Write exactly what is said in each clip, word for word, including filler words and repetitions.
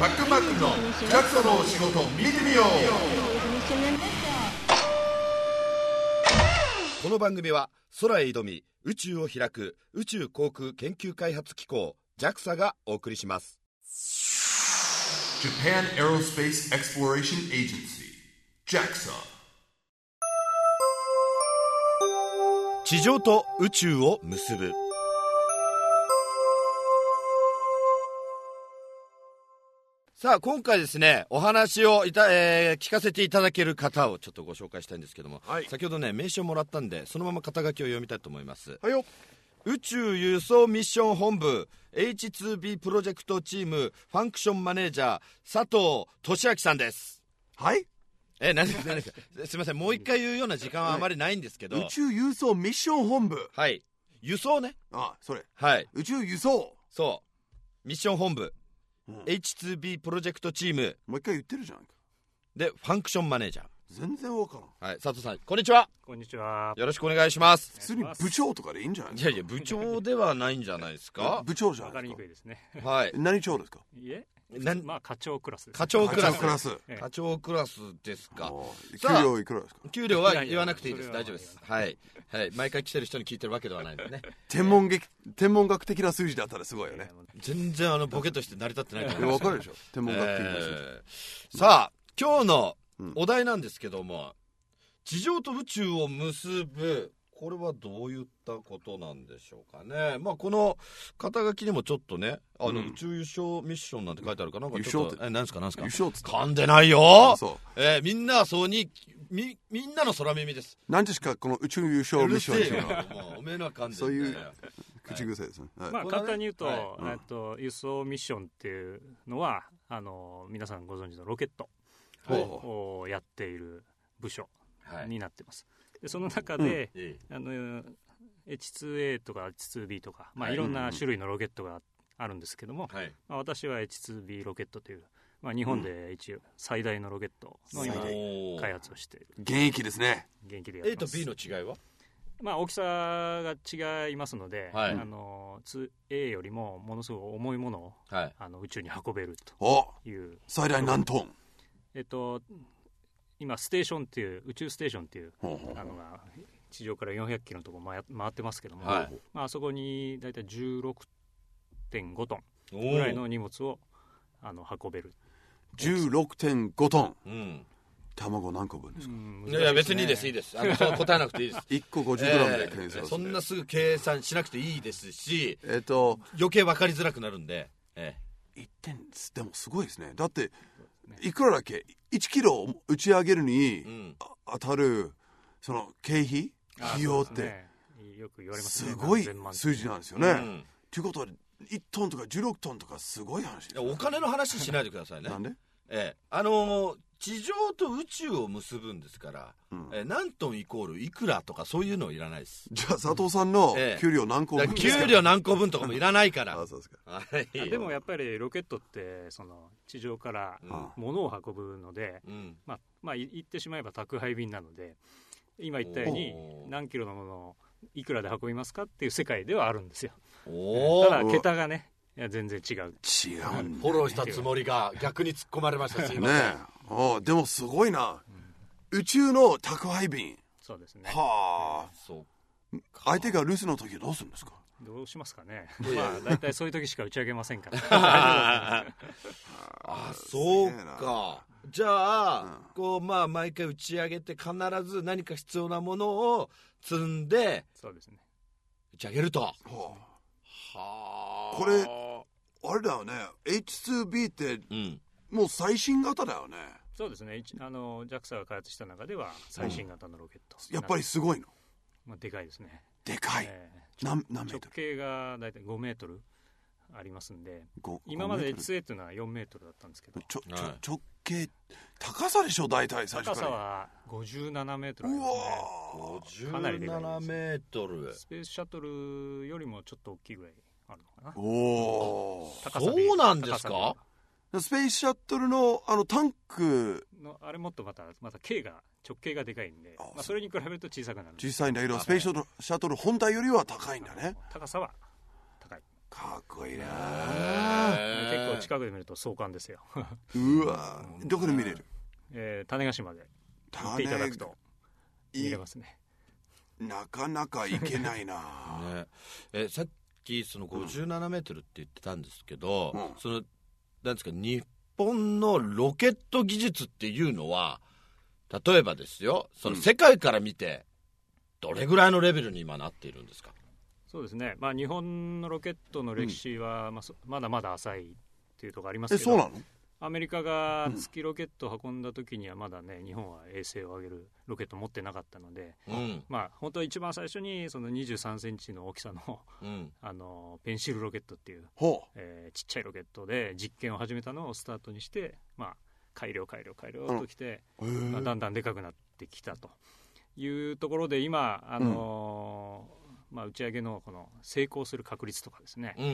タックマックのジャクソのお仕事見てみよう。この番組は空へ挑み宇宙を開く宇宙航空研究開発機構 ジャクサ がお送りします。 Japan Aerospace Exploration Agency ジャクサ。 地上と宇宙を結ぶ。さあ今回ですね、お話をいた、えー、聞かせていただける方をちょっとご紹介したいんですけども、はい、先ほどね名刺をもらったんでそのまま肩書きを読みたいと思います。はいよ。宇宙輸送ミッション本部 エイチツービー プロジェクトチームファンクションマネージャー佐藤俊明さんです。 はい。 え何ですか何ですかすいません、もう一回言うような時間はあまりないんですけど、 宇宙輸送ミッション本部。 はい、輸送ね。 あそれ、 はい、 宇宙輸送、 そうミッション本部、うん、エイチツービー プロジェクトチーム、 もう一回言ってるじゃんか。でファンクションマネージャー。 全然わからん。 はい、佐藤さんこんにちは。 こんにちは、 よろしくお願いします。 普通に部長とかでいいんじゃないですか。 いやいや部長ではないんじゃないですか。 部長じゃないですか。 わかりにくいですね。 はい。 何長ですか。 いえ、 まあ課長クラスです。 課長クラス。 課長クラス。 課長クラスですか。 給料いくらですか。 給料は言わなくていいです。大丈夫です。はいはい。毎回来てる人に聞いてるわけではないんでね。 天文学天文学的な数字だったらすごいよね。 全然あのボケとして成り立ってないと思います。 わかるでしょ。天文学的な数字。 えー、さあ今日のお題なんですけども、うん、地上と宇宙を結ぶ、これはどういったことなんでしょうかね。まあこの肩書きにもちょっとね、あの、うん、宇宙輸送ミッションなんて書いてあるかな。なんかちょっとえ何ですか何ですか。 輸送っつった噛んでないよ。そう、えー、みんなはそうにみみんなの空耳です。 何ですかこの宇宙輸送ミッション。うるせえよ。もうおめえのは噛んでる。 そういう口癖ですね。 はい、まあ簡単に言うと、はい、えっと輸送ミッションっていうのはあの皆さんご存知のロケットをやっている部署になってます。でその中で、うん、あの エイチツーエー とか エイチツービー とか、まあ、いろんな種類のロケットがあるんですけども、はい、まあ、私は エイチツービー ロケットという、まあ、日本で一応最大のロケットの今開発をしている。 現役ですね。 現役でやってます。 A と B の違いは、 まあ、大きさが違いますので、はい、あの ツーエー よりもものすごく重いものを、はい、あの宇宙に運べるという。 最大何トン。 えっと今ステーションっていう宇宙ステーションっていうあのが地上からよんひゃくキロのところ回ってますけども、はい、まあ、あそこにだいたい じゅうろくてんごトンぐらいの荷物をあの運べる。 じゅうろくてんごトン、うん、卵何個分ですか。うん、 いや別にいいですいいです。あのそう答えなくていいです。 いっこ ごじゅうグラム で計算する、 えー、そんなすぐ計算しなくていいですし、 えー、と余計分かりづらくなるんで、えー、いってんでもすごいですね。だっていくらだっけいちキロ打ち上げるに、うん、当たるその経費費用って、ね、 よく言われますね、 すごい数字なんですよね。と、うん、いうことはいちトンとかじゅうろくトンとかすごい話です、ね、 お金の話しないでくださいね。 なんで、 ええ、あのー、地上と宇宙を結ぶんですから、うん、え何トンイコールいくらとかそういうのいらないです。 じゃあ佐藤さんの給料何個分ですか。 給料何個分とかもいらないから。 あそうですか。 はい、でもやっぱりロケットってその地上から物を運ぶので、うん、まあ、まあ言ってしまえば宅配便なので、今言ったように何キロのものをいくらで運びますかっていう世界ではあるんですよ。おただ桁がね、いや全然違う。違う、 ね、 フォローしたつもりが逆に突っ込まれました。すいません。ねおでもすごいな、うん、宇宙の宅配便。 そうですね。 はあ、そう相手が留守の時はどうするんですか。 どうしますかね。まあだいたいそういう時しか打ち上げませんからあそうか。じゃあ、うん、こうまあ毎回打ち上げて必ず何か必要なものを積んで、 そうですね、 打ち上げると。はあ、 はあ、これあれだよね エイチツービー って、うん、もう最新型だよね。 そうですね。あの ジャクサ が開発した中では最新型のロケット、 うん、やっぱりすごいの。 まあ、でかいですね。 でかい、えー、何, 何メートル。 直径がだいたいごメートルありますんで、今まで エイチツーエー というのはよんメートルだったんですけど、 ちょちょ直径高さでしょ大体最初から。 高さはごじゅうななメートルありますね。 ごじゅうななメートル。 スペースシャトルよりもちょっと大きいぐらいあるのかな。 おお、 そうなんですか。 スペースシャトルのあのタンクのあれもっとまたまた径が直径がでかいんで、あ、まあ、それに比べると小さくなる。 小さいんだけどスペースシャトル本体よりは高いんだね。 高さは高い。 かっこいいな。 結構近くで見ると壮観ですよ。 うわ、どこで見れる？ えー、種子島で行っていただくと見れますね。 なかなか行けないな、 ねえー、さっきそのごじゅうななメートルって言ってたんですけど、うん、そのなんですか、日本のロケット技術っていうのは、例えばですよ、その世界から見てどれぐらいのレベルに今なっているんですか？ そうですね、まあ、日本のロケットの歴史は、まあ、まだまだ浅いというところありますけど、 え、そうなの？ アメリカが月ロケットを運んだ時にはまだね、日本は衛星を上げるロケットを持ってなかったので、うん、まあ本当は一番最初にそのにじゅうさんセンチの大きさの、うん、あのペンシルロケットっていう、えー、ちっちゃいロケットで実験を始めたのをスタートにして、まあ、改良改良改良ときて、うんまあ、だんだんでかくなってきたというところで、今、あのーうんまあ、打ち上げのこの成功する確率とかですね、うん、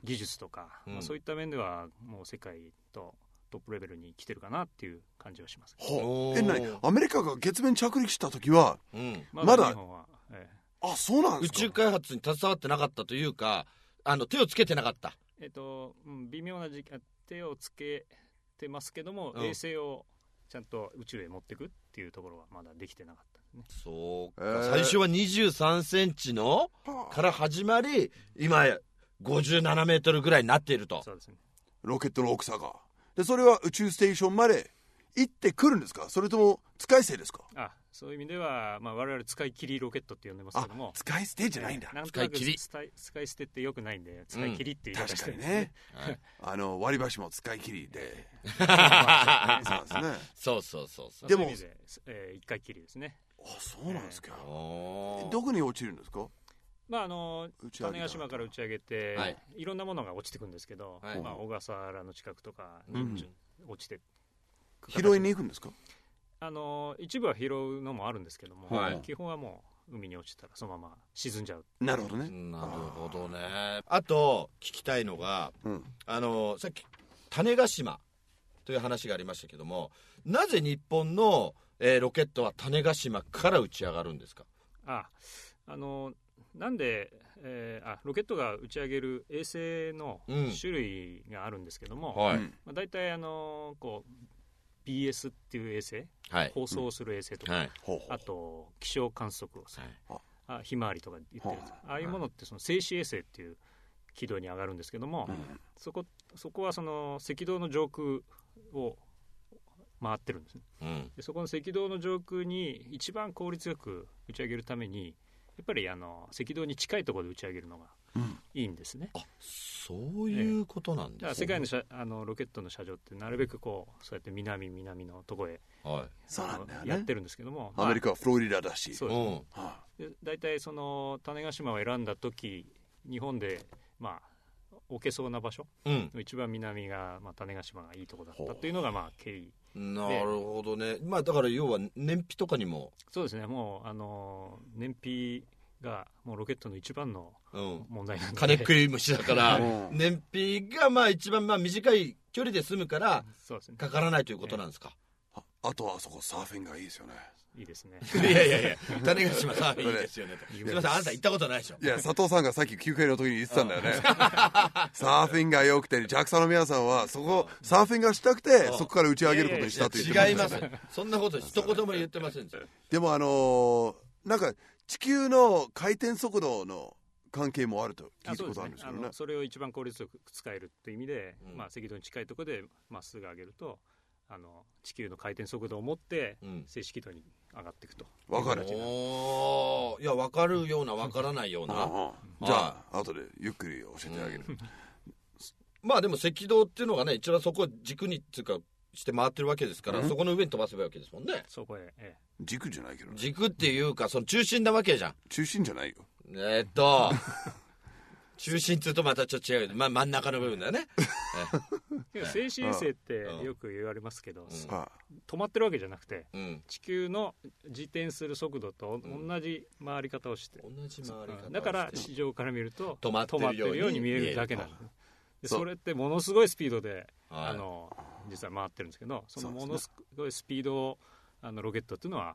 技術とか、うんまあ、そういった面ではもう世界とトップレベルに来てるかなっていう感じはします。 はあ、え、なにアメリカが月面着陸した時は、うん、まだ日本は、ええ、あ、そうなんですか。 宇宙開発に携わってなかったというか、あの手をつけてなかった。 えっと、うん、微妙な時期、手をつけてますけども、うん、衛星をちゃんと宇宙へ持っていくっていうところはまだできてなかったですね。 そうか、えー、最初はにじゅうさんセンチのから始まり、今ごじゅうななメートルぐらいになっていると。 そうですね。 ロケットの大きさがで、それは宇宙ステーションまで行ってくるんですか？それとも使い捨てですか？ あ、そういう意味では、まあ、我々使い切りロケットって呼んでますけども、 使い捨てじゃないんだ。 なんとなく使い切り使い捨てってよくないんで、使い切りって言い方してるんですね、 うん、確かにね、はい、あの割り箸も使い切りでそうですね。そうそうそうそう。 でも、えー、一回きりですね。 あ、そうなんですか、えー、どこに落ちるんですか？ まあ、あの種子島から打ち上げて、はい、いろんなものが落ちてくるんですけど、はいまあ、小笠原の近くとかに、うん、落ちて拾いに行くんですか？ あの一部は拾うのもあるんですけども、はい、基本はもう海に落ちたらそのまま沈んじゃう。 なるほどね。 なるほどね。あと聞きたいのが、うん、あのさっき種子島という話がありましたけども、なぜ日本の、えー、ロケットは種子島から打ち上がるんですか？ ああのなんで、えー、あロケットが打ち上げる衛星の種類があるんですけども、うんはいまあ、大体あのこう ビーエス っていう衛星、はい、放送する衛星とか、うんはい、あと気象観測をする、はい、あひまわりとか言ってるやつ、ああいうものってその静止衛星っていう軌道に上がるんですけども、うん、そこ、そこはその赤道の上空を回ってるんですね、うん、でそこの赤道の上空に一番効率よく打ち上げるためにやっぱりあの赤道に近いところで打ち上げるのがいいんですね、 うん、あ、そういうことなんですね。だから世界の、車あのロケットの車上ってなるべくこうそうやって南南のところへ、はい、そうなんだよね、やってるんですけども、 アメリカはフロリダだし、 そうですね、うんはあ、で大体その種子島を選んだ時日本でまあ置けそうな場所、うん、一番南が、まあ、種子島がいいところだったっていうのがまあ経緯。 なるほどね。まあだから要は燃費とかにもそうですね。もうあの燃費がもうロケットの一番の問題なんで、うん、 金食い虫だから燃費がまあ一番まあ短い距離で済むからかからないということなんですか。 あ, あとはあそこサーフィンがいいですよね。 いいですね。 いやいやいや、種子島サーフィンいいですよね。すみません、あなた行ったことないでしょ。 いや、佐藤さんがさっき休憩の時に言ってたんだよね。サーフィンが良くて、ジャクサの皆さんはそこサーフィンがしたくてそこから打ち上げることにしたと言ってます。違います。そんなこと一言も言ってません。 でもあのー、なんか地球の回転速度の関係もあると聞いたことあるんですけどね。 あ、そうですね。あのそれを一番効率よく使えるという意味で、うんまあ、赤道に近いところでまっすぐ上げるとあの地球の回転速度を持って静止軌道に上がっていくと。 わかる。 おいや、わかるようなわからないような。 うん、じゃあ後でゆっくり教えてあげる。うん、 まあでも赤道っていうのがね一番そこを軸にっていうかして回ってるわけですから、うん、そこの上に飛ばせばいいわけですもんね。 そこへ、ええ、 軸じゃないけどね。 軸っていうかその中心なわけじゃん。 中心じゃないよ。 えー、っと中心っていうとまたちょっと違う、まあ、真ん中の部分だよね。 静止衛星ってよく言われますけど、うん、止まってるわけじゃなくて、うん、地球の自転する速度と同じ回り方をして、 うん、同じ回り方をしてだから地上から見ると止まってるように見えるだけなんです。でそれってものすごいスピードで、はい、あの実は回ってるんですけど、そのものすごいスピードをあのロケットっていうのは、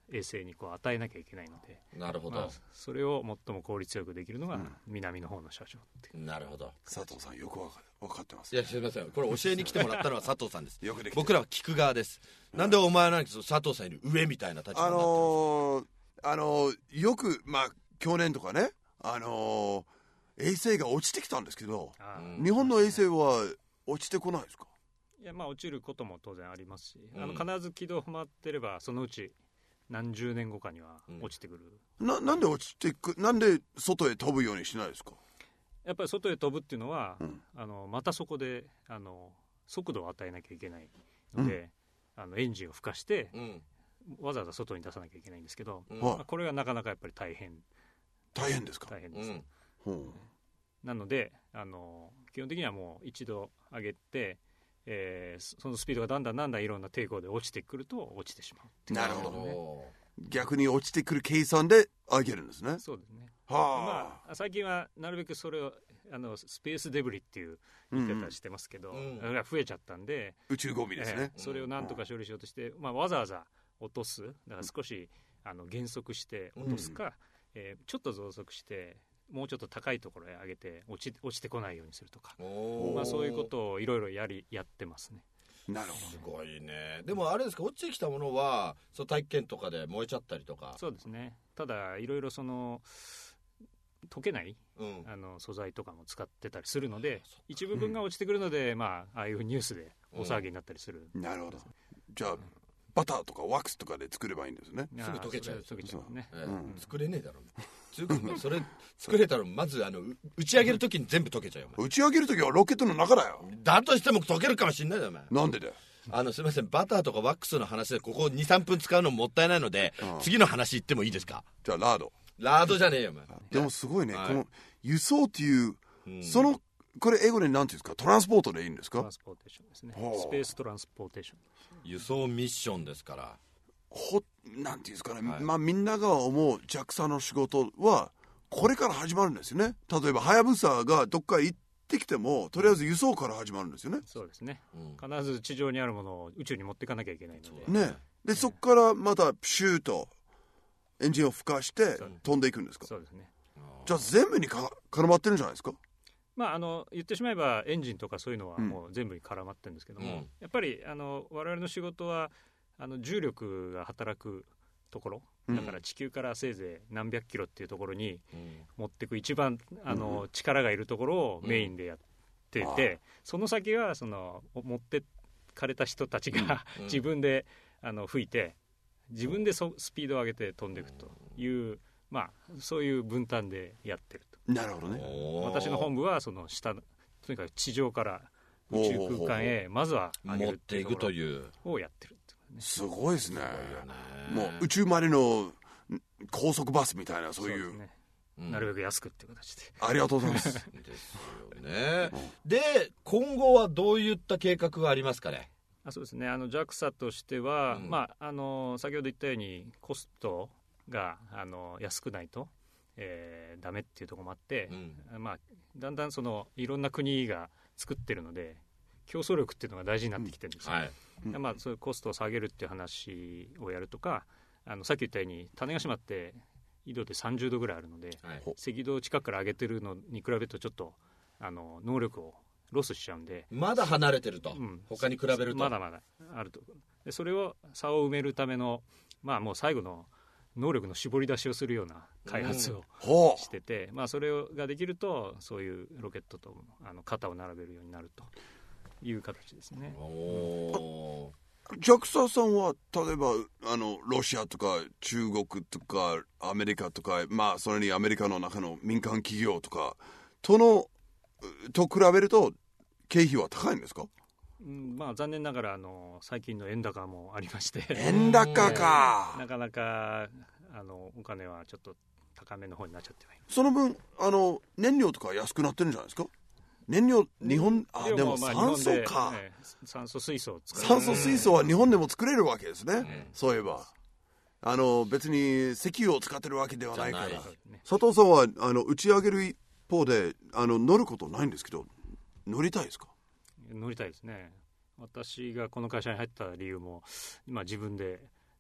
衛星にこう与えなきゃいけないので、 なるほど、まあ、 それを最も効率よくできるのが南の方の射場っていう、 うん、なるほど。 佐藤さんよくわか分かってます。 いやすみません、これ教えに来てもらったのは佐藤さんですよくできて僕らは聞く側です、うん、なんでお前なんか佐藤さんより上みたいな立場になってるんですか。 あのー、あのー、よくまあ去年とかね、あのー、衛星が落ちてきたんですけど、うん、日本の衛星は落ちてこないですか。 いや、まあ落ちることも当然ありますし、うん、あの必ず軌道を回ってればそのうち何十年後かには落ちてくる、 うん、な, なんで落ちてくなんで外へ飛ぶようにしないですか。 やっぱり外へ飛ぶっていうのは、うん、あのまたそこであの速度を与えなきゃいけないので、うん、あのエンジンを吹かして、うん、わざわざ外に出さなきゃいけないんですけど、うん、まあ、これがなかなかやっぱり大変大変ですか。 大変です、うん、なのであの基本的にはもう一度上げて、えー、そのスピードがだんだんだんだんいろんな抵抗で落ちてくると落ちてしまう、 ね、なるほど。逆に落ちてくる計算で上げるんですね。 そうですね。はあ、まあ、最近はなるべくそれをあのスペースデブリっていう言い方してますけど、うん、増えちゃったんで宇宙ゴミですね、 えー、それをなんとか処理しようとして、まあ、わざわざ落とす、だから少しあの減速して落とすか、うん、えー、ちょっと増速してもうちょっと高いところへ上げて落ち、落ちてこないようにするとか、まあ、そういうことをいろいろやりやってますね。 なるほど。 すごいね。でもあれですか、落ちてきたものはその体験とかで燃えちゃったりとか。 そうですね。ただいろいろその溶けない、うん、あの素材とかも使ってたりするので、一部分が落ちてくるので、うん、まあああいうニュースで大騒ぎになったりする、 うん、なるほど。じゃあ、うん、バターとかワックスとかで作ればいいんですね。 すぐ溶けちゃう。 溶けちゃうね、 えーうん、作れねえだろそれ作れたらまずあの打ち上げるときに全部溶けちゃうよ。 打ち上げるときはロケットの中だよ。 だとしても溶けるかもしれないだよお前。 なんでだよ。 あのすみません、バターとかワックスの話でここ に,さん 分使うのもったいないので、うん、次の話言ってもいいですか。 じゃあラード。 ラードじゃねえよお前。 でもすごいね、はい、この輸送っていう、うん、そのこれ英語で何ていうんですか。トランスポートでいいんですか。 トランスポーテーションですね。スペーストランスポーテーション、 輸送ミッションですから、 ほなんていうんですかね、はい、まあみんなが思う ジャクサ の仕事はこれから始まるんですよね。例えばハヤブサがどっか行ってきてもとりあえず輸送から始まるんですよね。 そうですね、うん、必ず地上にあるものを宇宙に持っていかなきゃいけないのでね。で、ね、そこからまたシュートエンジンを吹かして飛んでいくんですか。 そうですね。 じゃあ全部にか絡まってるんじゃないですか。 まあ、あの言ってしまえばエンジンとかそういうのはもう全部に絡まってるんですけども、うん、やっぱりあの我々の仕事はあの重力が働くところだから、地球からせいぜい何百キロっていうところに持っていく一番あの力がいるところをメインでやっていて、その先はその持ってかれた人たちが自分であの吹いて自分でそスピードを上げて飛んでいくという、まあ、そういう分担でやってると。 なるほどね。 私の本部はその下とにかく地上から宇宙空間へまずは上げるっていうところをやってる。 すごいですね。もう宇宙までの高速バスみたいなそういう、そうですね、 うん、なるべく安くっていう形で。 ありがとうございますですよね、うん、で今後はどういった計画がありますかね。 あそうですね、あの ジャクサ としては、うん、まあ、あの先ほど言ったようにコストがあの安くないと、えー、ダメっていうところもあって、うん、まあ、だんだんそのいろんな国が作ってるので競争力っていうのが大事になってきてるんですよ、うん、はい、まあ、そういうコストを下げるっていう話をやるとか、あのさっき言ったように種子島って緯度でさんじゅうどぐらいあるので、はい、赤道近くから上げてるのに比べるとちょっとあの能力をロスしちゃうんで、 まだ離れてると、うん、他に比べるとまだまだあると。でそれを差を埋めるための、まあ、もう最後の能力の絞り出しをするような開発をしてて、うん、まあ、それができるとそういうロケットとあの肩を並べるようになるという形ですね。 おジャクサ さんは例えばあのロシアとか中国とかアメリカとか、まあ、それにアメリカの中の民間企業とかとのと比べると経費は高いんですか。 うん、まあ、残念ながらあの最近の円高もありまして円高か、 なかなかあのお金はちょっと高めの方になっちゃってはいる。 その分あの燃料とか安くなってるんじゃないですか。燃料日本あでも酸素か、 ね、酸素水素を使う酸素水素は日本でも作れるわけですね、うん、そういえばあの別に石油を使ってるわけではないから、ね、佐藤さんはあの打ち上げる一方であの乗ることないんですけど乗りたいですか。 乗りたいですね。私がこの会社に入った理由も今自分で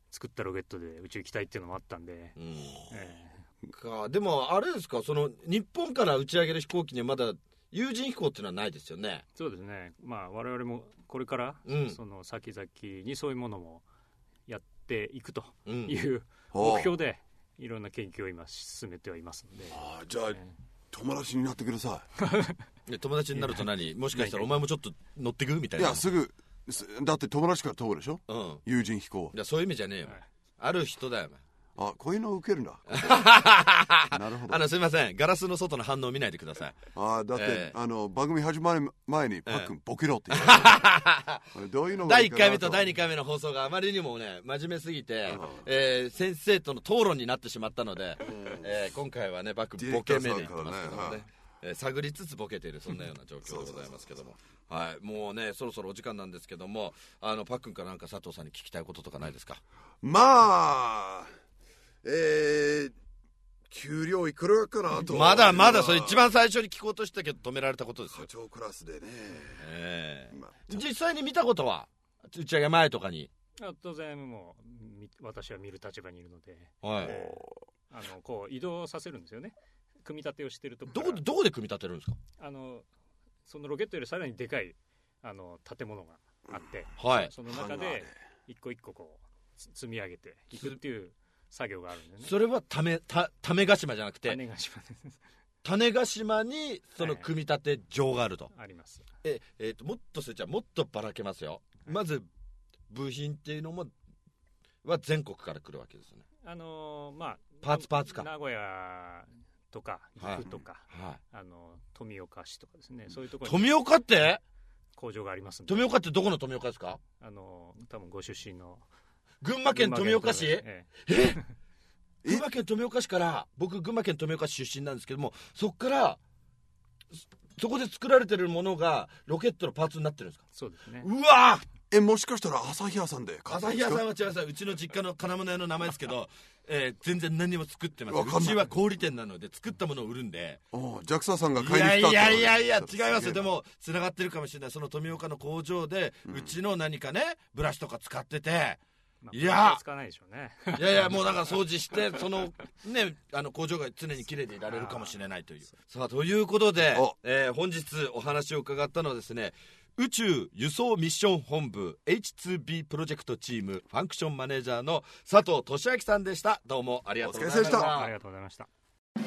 作ったロケットで宇宙行きたいっていうのもあったんで、うんえー、かでもあれですか、その日本から打ち上げる飛行機にはまだ有人飛行っていうのはないですよね。 そうですね、まあ、我々もこれから、うん、その先々にそういうものもやっていくという目標でいろんな研究を今進めてはいますので、 あじゃあ、えー、友達になってください友達になると何もしかしたらお前もちょっと乗ってくみたいな。 いやすぐだって友達から通るでしょ、うん、有人飛行。 いやそういう意味じゃねえよ、はい、ある人だよ。 あこういうの受けるんだなるほど。あのすみません、ガラスの外の反応を見ないでください。 あだって、えー、あの番組始まる前にパックン、えー、ボケろって言うどういうのだいいっかいめとだいにかいめの放送があまりにもね真面目すぎて、えー、先生との討論になってしまったので、えー、今回はねバックンボケ目で言ってますけどもね、えー、探りつつボケているそんなような状況でございますけども、はい、もうねそろそろお時間なんですけども、あのパックンからなんか佐藤さんに聞きたいこととかないですか？ まあえー、給料いくらかなと。 まだまだそれ一番最初に聞こうとしたけど止められたことですよ。 課長クラスでね、 えーまあ、実際に見たことは打ち上げ前とかに？ 当然もう私は見る立場にいるので、はい、えー、あのこう移動させるんですよね。組み立てをしてるとこどこでどこで組み立てるんですか？ あのそのロケットよりさらにでかいあの建物があって、 はい、 その中で一個一個こう積み上げていくっていう作業があるんでね。 それはためた種子島じゃなくて種子島です種子島にその組み立て場があると、 はい、あります。 え、えー、ともっとそれじゃもっとばらけますよ、はい、まず部品っていうのもは全国から来るわけですよね。 あのー、まあパーツパーツか名古屋とか岐阜とか、はいはい、あの富岡市とかですね、そういうところに富岡って工場がありますんで。 富岡ってどこの富岡ですか？ あの多分ご出身の群馬県富岡市、えええ群馬県富岡市から僕群馬県富岡市出身なんですけども、そこからそこで作られてるものがロケットのパーツになってるんですか？ そうですね。 うわえもしかしたら朝日屋さんで朝日屋さんは違います。うちの実家の金物屋の名前ですけど、えー、全然何も作ってません。うちは小売店なので作ったものを売るんで。 おジャクサさんが買いに来たって。 いやいやいやいや違いますよ。でもつながってるかもしれない。その富岡の工場で、うん、うちの何かねブラシとか使ってて、 まあ、いや使わないでしょうね。 いやいやもうだから掃除してそのねあの工場が常に綺麗でいられるかもしれないという。さあということで、えー、本日お話を伺ったのはですね、宇宙輸送ミッション本部 エイチツービー プロジェクトチームファンクションマネージャーの佐藤俊明さんでした。どうもありがとうございました。 ありがとうございました。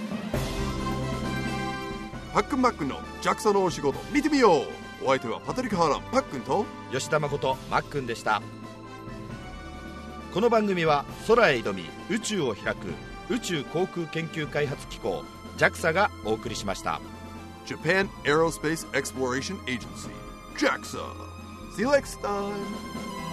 パックンマックンのジャクソのお仕事見てみよう。お相手はパトリック・ハーランパックンと吉田誠マックンでした。この番組は空へ挑み宇宙を開く宇宙航空研究開発機構 ジャクサ がお送りしました。 Japan Aerospace Exploration Agency ジャクサ See you next time.